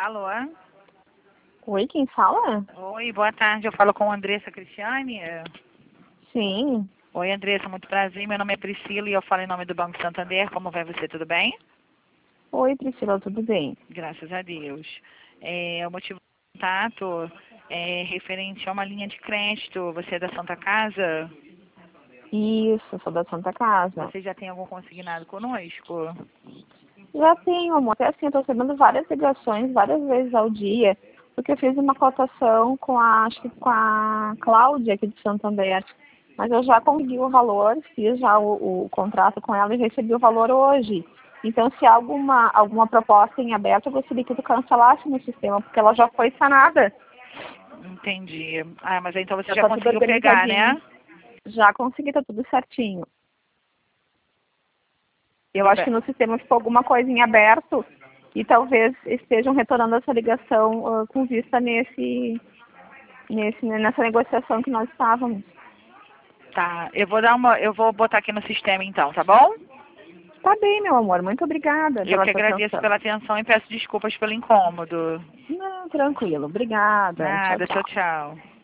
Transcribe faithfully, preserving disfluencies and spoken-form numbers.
Alô? Oi, quem fala? Oi, boa tarde. Eu falo com a Andressa Cristiane. Sim. Oi, Andressa, muito prazer. Meu nome é Priscila e eu falo em nome do Banco Santander. Como vai você? Tudo bem? Oi, Priscila, tudo bem? Graças a Deus. É, o motivo do contato é referente a uma linha de crédito. Você é da Santa Casa? Isso, sou da Santa Casa. Você já tem algum consignado conosco? Já tenho, amor. Até assim, eu tô recebendo várias ligações, várias vezes ao dia, porque eu fiz uma cotação com a, acho que com a Cláudia aqui de Santander. Mas eu já consegui o valor, fiz já o, o contrato com ela e recebi o valor hoje. Então, se há alguma, alguma proposta em aberto, eu gostaria que tu cancelasse no sistema, porque ela já foi sanada. Entendi. Ah, mas então você Já já tá tudo conseguiu pegar, né? organizadinho. Já consegui, tá tudo certinho. Eu Tudo acho bem. que no sistema ficou alguma coisa em aberto e talvez estejam retornando essa ligação uh, com vista nesse, nesse, nessa negociação que nós estávamos. Tá, eu vou dar uma, eu vou botar aqui no sistema então, tá bom? Tá bem, meu amor. Muito obrigada Eu pela que tua agradeço atenção. pela atenção e peço desculpas pelo incômodo. Não, tranquilo. Obrigada. Tchau, Nada, tchau, tchau. tchau.